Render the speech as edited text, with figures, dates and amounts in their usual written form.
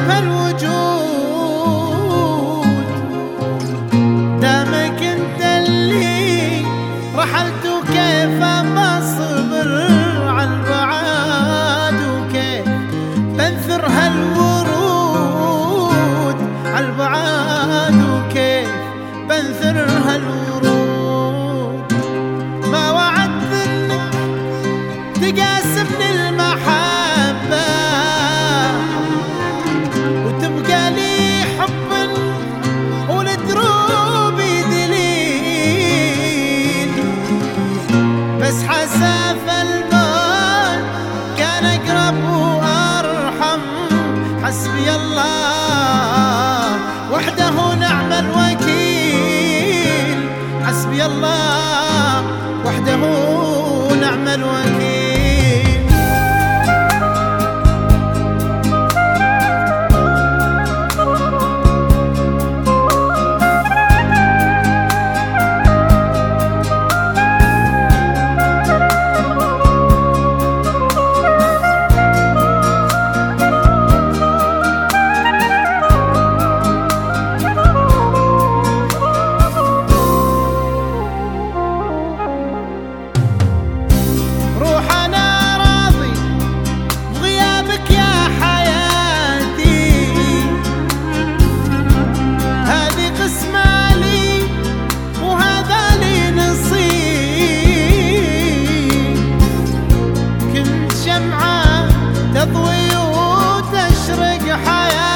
هالوجود، دامك انت اللي رحلت وكيف بصبر عالبعاد، وكيف بنثر هالورود عالبعاد، وكيف بنثر هالورود. ما وعدت انك تقاسمني المحبة وتبقى لي حب ولدروب دليل، بس حساف الموت كان اقرب وارحم. حسبي الله وحده نعم الوكيل، حسبي الله وحده نعم الوكيل. تضوي وتشرق حياتي